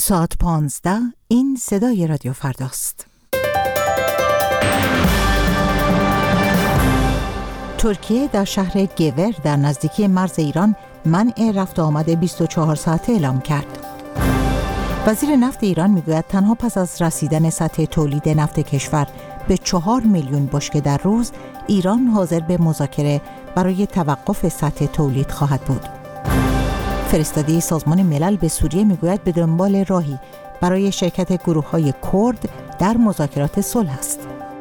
ساعت 15 این صدای رادیو فرداست. ترکیه در شهر گور در نزدیکی مرز ایران منع رفت آمد 24 ساعته اعلام کرد. وزیر نفت ایران میگوید تنها پس از رسیدن سطح تولید نفت کشور به 4 میلیون بشکه در روز، ایران حاضر به مذاکره برای توقف سطح تولید خواهد بود. فرستاده سازمان ملل به سوریه میگوید به دنبال راهی برای شرکت گروه‌های کرد در مذاکرات صلح است.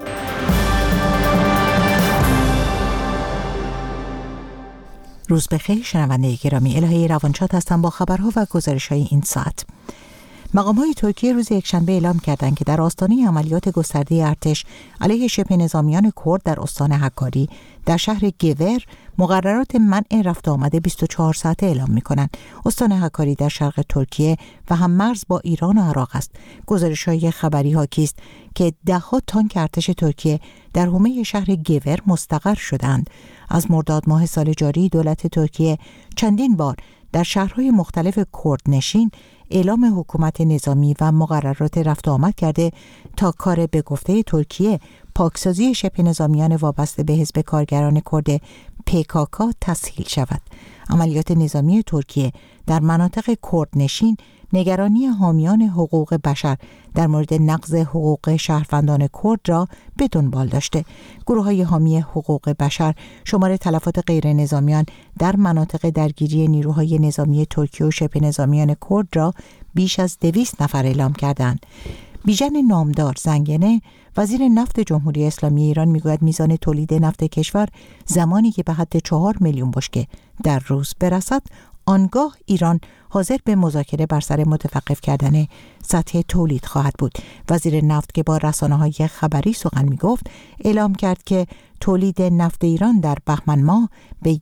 روز بخیر شنونده گرامی، الهه روانشاد هستم با خبرها و گزارش‌های این ساعت. مقام‌های ترکیه روز یکشنبه اعلام کردند که در آستانه عملیات گسترده ارتش علیه شبه نظامیان کرد در استان حکاری در شهر گور مقررات منع رفت آمد 24 ساعته اعلام می‌کنند. استان حکاری در شرق ترکیه و هم مرز با ایران و عراق است. گزارش‌های خبری حاکی است که ده‌ها تانک ارتش ترکیه در حومه شهر گور مستقر شدند. از مرداد ماه سال جاری دولت ترکیه چندین بار در شهرهای مختلف کردنشین اعلام حکومت نظامی و مقررات رفت آمد کرده تا کار به گفته ترکیه پاکسازی شبه نظامیان وابسته به حزب کارگران کرد PKK تسهیل شود. عملیات نظامی ترکیه در مناطق کردنشین نگرانی حامیان حقوق بشر در مورد نقض حقوق شهروندان کرد را به دنبال داشته. گروه‌های حامی حقوق بشر شمار تلفات غیر نظامیان در مناطق درگیری نیروهای نظامی ترکیه و شبه نظامیان کرد را بیش از 200 نفر اعلام کردند. بیژن نامدار زنگنه وزیر نفت جمهوری اسلامی ایران میگوید میزان تولید نفت کشور زمانی که به حد 4 میلیون بشکه در روز برسد، آنگاه ایران حاضر به مذاکره بر سر متوقف کردن سطح تولید خواهد بود. وزیر نفت که با رسانه‌های خبری سخن میگفت اعلام کرد که تولید نفت ایران در بهمن ماه به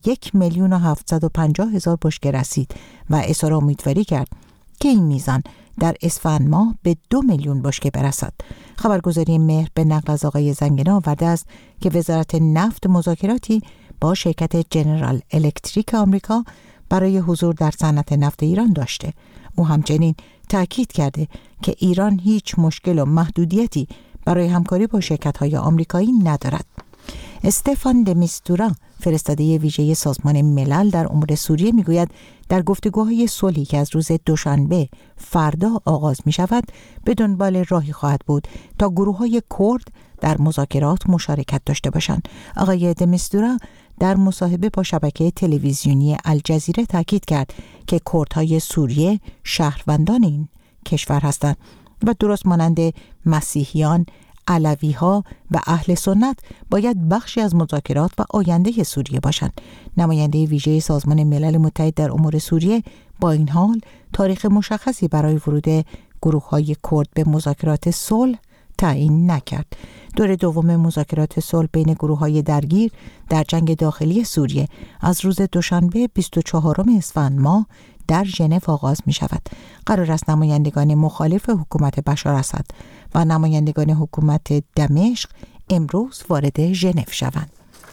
1,750,000 بشکه رسید و اظهار امیدواری کرد که این میزان در اسفند ماه به 2 میلیون بشکه برسد. خبرگزاری مهر به نقل از آقای زنگنه آورده است که وزارت نفت مذاکراتی با شرکت جنرال الکتریک آمریکا برای حضور در صنعت نفت ایران داشته. او همچنین تأکید کرده که ایران هیچ مشکل و محدودیتی برای همکاری با شرکت‌های آمریکایی ندارد. استفان د میستورا فرستاده ویژه سازمان ملل در امور سوریه میگوید در گفتگوهای صلحی که از روز دوشنبه فردا آغاز می شود به دنبال راهی خواهد بود تا گروه‌های کرد در مذاکرات مشارکت داشته باشند. آقای د میستورا در مصاحبه با شبکه تلویزیونی الجزیره تاکید کرد که کردهای سوریه شهروندان این کشور هستند و درست مانند مسیحیان، علوی‌ها و اهل سنت باید بخشی از مذاکرات و آینده سوریه باشند. نماینده ویژه سازمان ملل متحد در امور سوریه با این حال تاریخ مشخصی برای ورود گروه‌های کرد به مذاکرات صلح تعیین نکرد. دور دوم مذاکرات صلح بین گروه‌های درگیر در جنگ داخلی سوریه از روز دوشنبه 24 اسفند ماه در ژنو آغاز می شود. قرار است نمایندگان مخالف حکومت بشار اسد و نمایندگان حکومت دمشق امروز وارد ژنو شوند.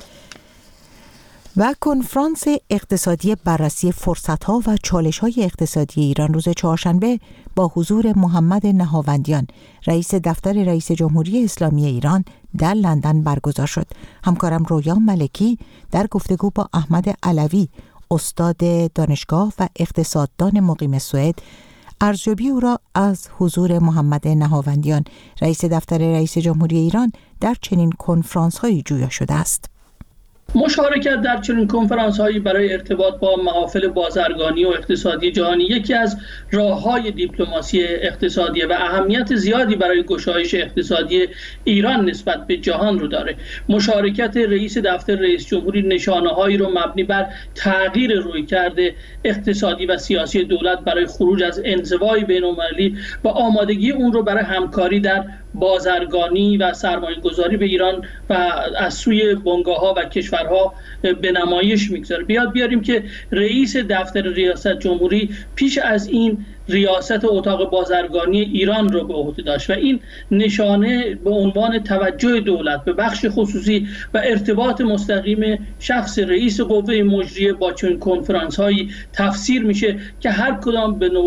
و کنفرانس اقتصادی بررسی فرصت‌ها و چالش‌های اقتصادی ایران روز چهارشنبه با حضور محمد نهاوندیان، رئیس دفتر رئیس جمهوری اسلامی ایران در لندن برگزار شد. همکارم رویا ملکی در گفتگو با احمد علوی، استاد دانشگاه و اقتصاددان مقیم سوئد، ارزیابی او را از حضور محمد نهاوندیان، رئیس دفتر رئیس جمهوری ایران در چنین کنفرانس‌هایی جویا شده است. مشارکت در چنین کنفرانس‌هایی برای ارتباط با محافل بازرگانی و اقتصادی جهانی یکی از راه‌های دیپلماسی اقتصادی و اهمیت زیادی برای گشایش اقتصادی ایران نسبت به جهان رو داره. مشارکت رئیس دفتر رئیس جمهوری نشانه‌هایی رو مبنی بر تغییر رویکرد اقتصادی و سیاسی دولت برای خروج از انزوای بین‌المللی و آمادگی اون رو برای همکاری در بازرگانی و سرمایه‌گذاری به ایران و از سوی بنگاه‌ها و کشور کشورها به نمایش میگذاره. بیاریم که رئیس دفتر ریاست جمهوری پیش از این ریاست اتاق بازرگانی ایران رو به عهده داشت و این نشانه به عنوان توجه دولت به بخش خصوصی و ارتباط مستقیم شخص رئیس قوه مجریه با چنین کنفرانس هایی تفسیر میشه که هر کدام به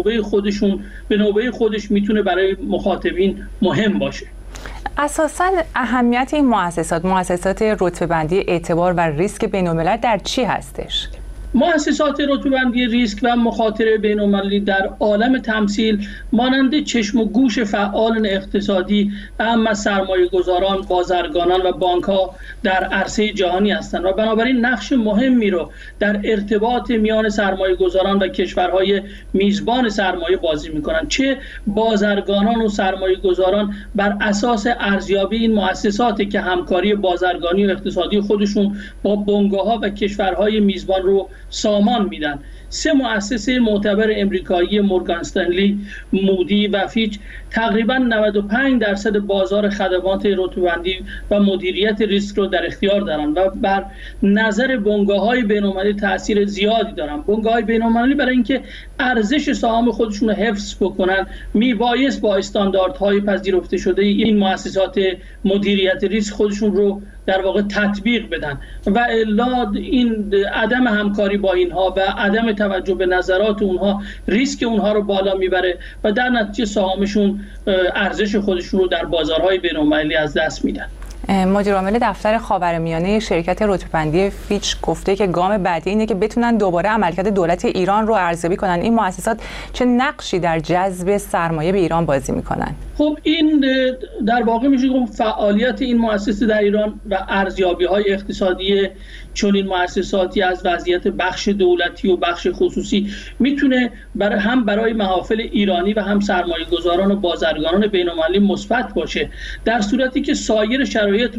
نوبه خودش میتونه برای مخاطبین مهم باشه. اساساً اهمیت این مؤسسات رتبه‌بندی اعتبار و ریسک بین‌الملل در چی هستش؟ مؤسسات رتبه‌بندی ریسک و مخاطره بین‌المللی در عالم تمثیل مانند چشم و گوش فعالان اقتصادی اما سرمایه‌گذاران، بازرگانان و بانک‌ها در عرصه جهانی هستند و بنابراین نقش مهمی رو در ارتباط میان سرمایه‌گذاران و کشورهای میزبان سرمایه بازی می‌کنند. چه بازرگانان و سرمایه‌گذاران بر اساس ارزیابی این مؤسساتی که همکاری بازرگانی و اقتصادی خودشون با بنگاه‌ها و کشورهای میزبان رو سامان میدن. 3 مؤسسه معتبر امریکایی مورگان استنلی، مودی و فیچ تقریبا 95% بازار خدمات رتبه‌بندی و مدیریت ریسک رو در اختیار دارند و بر نظر بنگاه‌های بین‌المللی تاثیر زیادی دارند. بنگاه‌های بین‌المللی برای اینکه ارزش سهام خودشون رو حفظ بکنن میبایست با استانداردهای پذیرفته شده این مؤسسات مدیریت ریسک خودشون رو در واقع تطبیق بدن و الا این عدم همکاری با اینها و عدم توجه به نظرات اونها ریسک اونها رو بالا میبره و در نتیجه سهامشون ارزش خودشون رو در بازارهای بین‌المللی از دست میدن. مدیر عامل دفتر خاورمیانه شرکت رتبه‌بندی فیچ گفته که گام بعدی اینه که بتونن دوباره عملکرد دولت ایران رو ارزیابی کنن. این مؤسسات چه نقشی در جذب سرمایه به ایران بازی میکنن؟ خب این در واقع میشه گفت فعالیت این مؤسسه در ایران و ارزیابی‌های اقتصادی چون این مؤسساتی از وضعیت بخش دولتی و بخش خصوصی میتونه هم برای محافل ایرانی و هم سرمایه‌گذاران و بازرگانان بین‌المللی مثبت باشه، در صورتی که سایر شرایط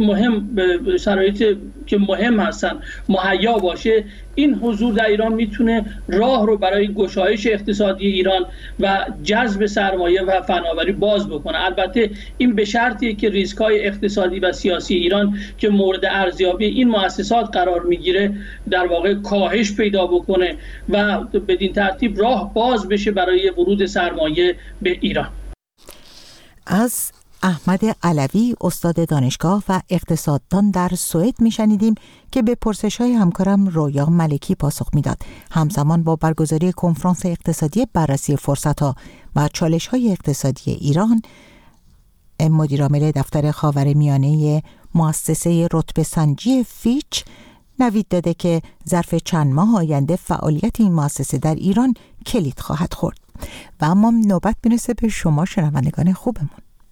که مهم هستن مهیا باشه. این حضور در ایران میتونه راه رو برای گشایش اقتصادی ایران و جذب سرمایه و فناوری باز بکنه. البته این به شرطیه که ریسک‌های اقتصادی و سیاسی ایران که مورد ارزیابی این مؤسسات قرار میگیره در واقع کاهش پیدا بکنه و بدین ترتیب راه باز بشه برای ورود سرمایه به ایران. از احمد علوی استاد دانشگاه و اقتصاددان در سوئد میشنیدیم که به پرسش‌های همکارم رویا ملکی پاسخ میداد. همزمان با برگزاری کنفرانس اقتصادی بررسی فرصت‌ها و چالش‌های اقتصادی ایران، مدیر عامل دفتر خاورمیانه مؤسسه رتبه‌سنجی فیچ نوید داده که ظرف چند ماه آینده فعالیت این مؤسسه در ایران کلید خواهد خورد. و اما نوبت میرسه به شما شنوندگان خوبمون.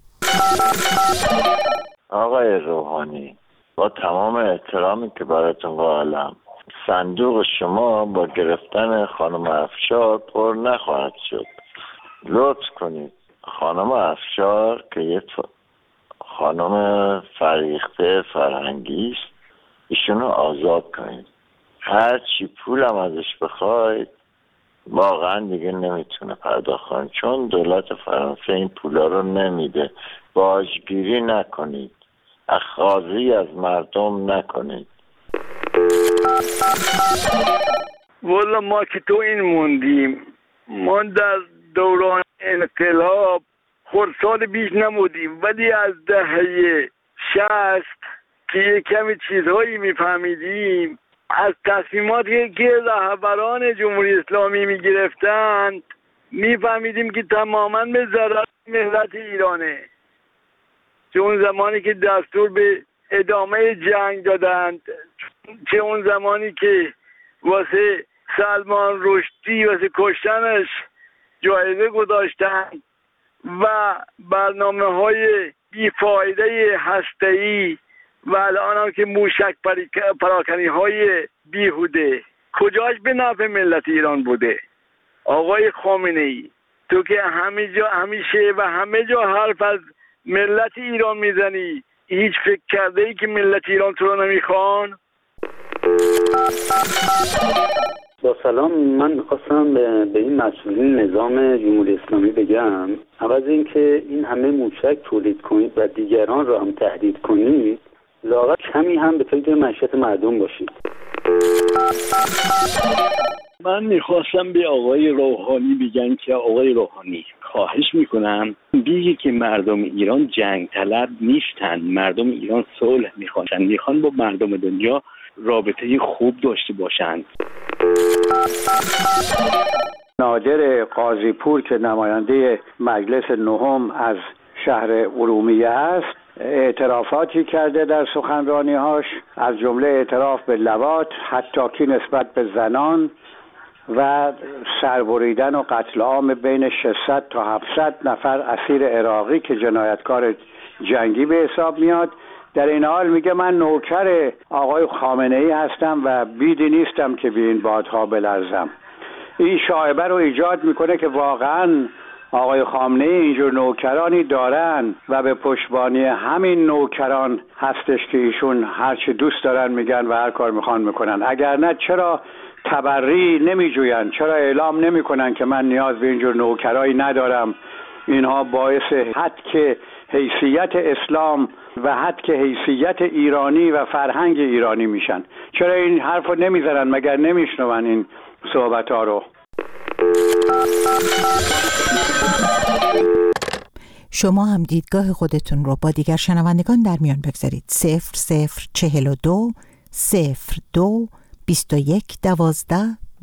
آقای روحانی، با تمام احترامی که براتون قائلم، صندوق شما با گرفتن خانم افشار پر نخواهد شد. لطف کنید خانم افشار که یه خانم فریخته فرهنگی است، ایشونو آزاد کنید. هر چی پولم ازش بخواید واقعا دیگه نمیتونه پرداخت کنه، چون دولت فرانسه این پولا رو نمیده. باجگیری نکنید، اخاذی از مردم نکنید. والا ما که تو این موندیم، ما در دوران انقلاب خردسال بیش نمودیم، ولی از دهه 60 که یک کمی چیزهایی میفهمیدیم از تصمیماتی که رهبران جمهوری اسلامی میگرفتند میفهمیدیم که تماما به ضرر ملت ایرانه. چه اون زمانی که دستور به ادامه جنگ دادند، چه اون زمانی که واسه سلمان رشدی واسه کشتنش جایزه گذاشتند و برنامه‌های بیفایده هسته‌ای و الان هم که موشک پراکنی‌های بیهوده، کجاش به نفع ملت ایران بوده؟ آقای خامنه‌ای، تو که همیشه و همه جا حرف از ملت ایران میزنی، هیچ فکر کرده ای که ملت ایران تو رو نمیخوان؟ با سلام، من خواستم به این مسئولین نظام جمهوری اسلامی بگم عوض اینکه این همه موشک تولید کنید و دیگران را هم تهدید کنید، لااقل کمی هم به فکر معیشت مردم باشید. من میخواستم به آقای روحانی بگم که آقای روحانی خواهش میکنم بگی که مردم ایران جنگ طلب نیستن، مردم ایران صلح میخوان با مردم دنیا رابطه خوب داشته باشند. نادر قاضی پور که نماینده مجلس نهم از شهر ارومیه است اعترافاتی کرده در سخنرانی‌هاش، از جمله اعتراف به لواط، حتی نسبت به زنان و سربریدن و قتل عام بین 600 تا 700 نفر اسیر عراقی که جنایتکار جنگی به حساب میاد. در این حال میگه من نوکر آقای خامنه‌ای هستم و بیدی نیستم که به این بادها بلرزم. این شایبه رو ایجاد میکنه که واقعاً آقای خامنه‌ای اینجور نوکرانی دارن و به پشتبانی همین نوکران هستش که ایشون هر چی دوست دارن میگن و هر کار میخوان میکنن. اگر نه چرا تبری نمیجوین؟ چرا اعلام نمیکنن که من نیاز به اینجور نوکرایی ندارم؟ اینها باعث حدک حیثیت اسلام و حدک حیثیت ایرانی و فرهنگ ایرانی میشن. چرا این حرف رو نمیزنن؟ مگر نمیشنون این صحبت ها رو؟ شما هم دیدگاه خودتون رو با دیگر شنوندگان در میان بگذارید. 0042 02 21 12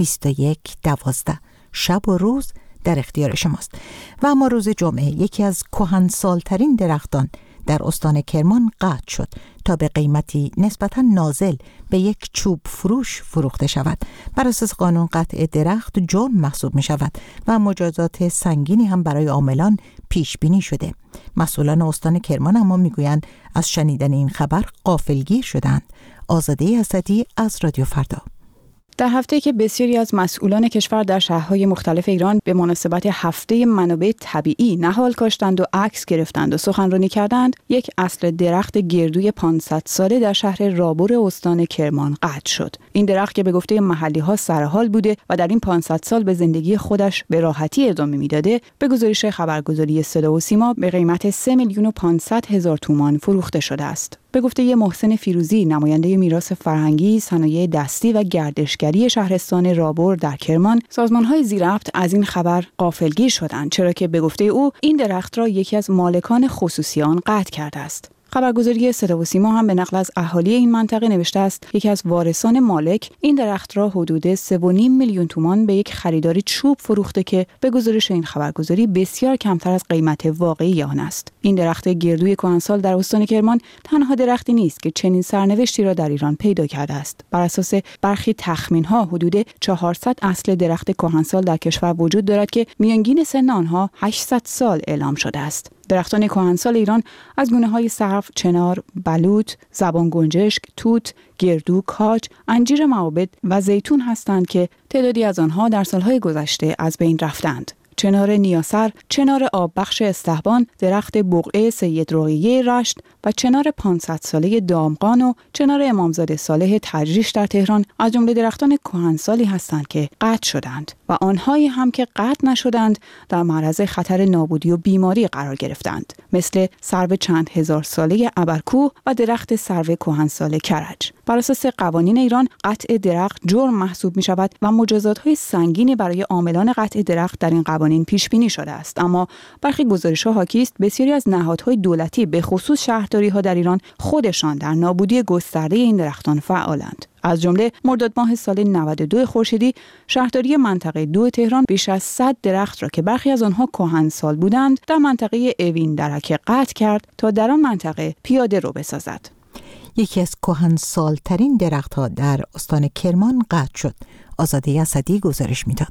21 12. شب و روز در اختیار شماست. و اما روز جمعه یکی از کهنسالترین درختان در استان کرمان قطع شد تا به قیمتی نسبتاً نازل به یک چوب فروش فروخته شود. بر اساس قانون قطع درخت جرم محسوب می شود و مجازات سنگینی هم برای عاملان پیش بینی شده. مسئولان استان کرمان اما می گویند از شنیدن این خبر غافلگیر شدند. آزاده اسدی از رادیو فردا. در هفته‌ای که بسیاری از مسئولان کشور در شهرهای مختلف ایران به مناسبت هفته منابع طبیعی نهال کاشتند و عکس گرفتند و سخنرانی کردند، یک اصل درخت گردوی 500 ساله در شهر رابر استان کرمان قطع شد. این درخت که به گفته محلی‌ها سرحال بوده و در این 500 سال به زندگی خودش به راحتی ادامه میداده، به گزارش خبرگزاری صدا و سیما به قیمت 3,500,000 تومان فروخته شده است. به گفته محسن فیروزی، نماینده میراث فرهنگی، صنایع دستی و گردشگری شهرستان رابر در کرمان، سازمان‌های زیرربط از این خبر غافلگیر شدند، چرا که به گفته او این درخت را یکی از مالکان خصوصی آن قطع کرده است. خبرگزاری صدا و سیما هم به نقل از اهالی این منطقه نوشته است یکی از وارثان مالک این درخت را حدود 3.5 میلیون تومان به یک خریداری چوب فروخته که به گزارش این خبرگزاری بسیار کمتر از قیمت واقعی آن است. این درخت گردوی کهنسال در استان کرمان تنها درختی نیست که چنین سرنوشتی را در ایران پیدا کرده است. بر اساس برخی تخمین‌ها حدود 400 اصل درخت کهنسال در کشور وجود دارد که میانگین سن آنها 800 سال اعلام شده است. درختان کهنسال ایران از گونه‌های سرو، چنار، بلوط، زبان گنجشک، توت، گردو، کاج، انجیر معابد و زیتون هستند که تعدادی از آنها در سالهای گذشته از بین رفتند. چنار نیاسر، چنار آببخش استحبان، درخت بقعه سید رقیه رشت و چنار 500 ساله دامغان و چنار امامزاده صالح تجریش در تهران از جمله درختان کهنسالی هستند که قطع شدند و آنهایی هم که قطع نشدند در معرض خطر نابودی و بیماری قرار گرفتند، مثل سرو چند هزار ساله ابرکوه و درخت سرو کهنسال کرج. بر اساس قوانین ایران قطع درخت جرم محسوب می شود و مجازات‌های سنگینی برای عاملان قطع درخت در این قوانین پیش بینی شده است. اما برخی گزارش‌ها حاکی است بسیاری از نهادهای دولتی به خصوص شهرداری‌ها در ایران خودشان در نابودی گسترده این درختان فعالند. از جمله مرداد ماه سال 92 خورشیدی شهرداری منطقه 2 تهران بیش از 100 درخت را که برخی از آنها کهنسال بودند در منطقه اوین درک قطع کرد تا در آن منطقه پیاده رو بسازد. یکی از کهنسال‌ترین درخت‌ها در استان کرمان قطع شد. آزاده اسدی گزارش می‌داد.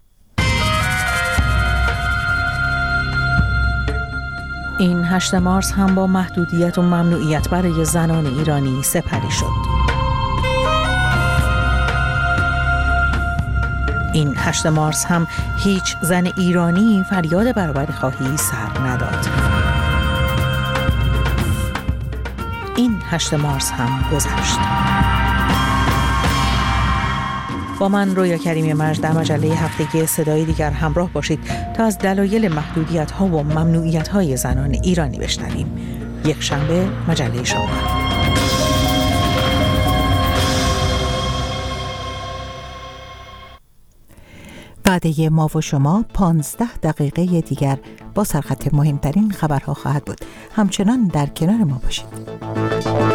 این 8 مارس هم با محدودیت و ممنوعیت برای زنان ایرانی سپری شد. این 8 مارس هم هیچ زن ایرانی فریاد برابری خواهی سر نداد. این 8 مارس هم گذشت. با من رویا کریمی مرج در مجله هفتگی صدای دیگر همراه باشید تا از دلایل محدودیت‌ها و ممنوعیت‌های زنان ایرانی بشنویم. یک شنبه مجله شما. وعده ما و شما 15 دقیقه دیگر با سرخط مهمترین خبرها خواهد بود. همچنان در کنار ما باشید.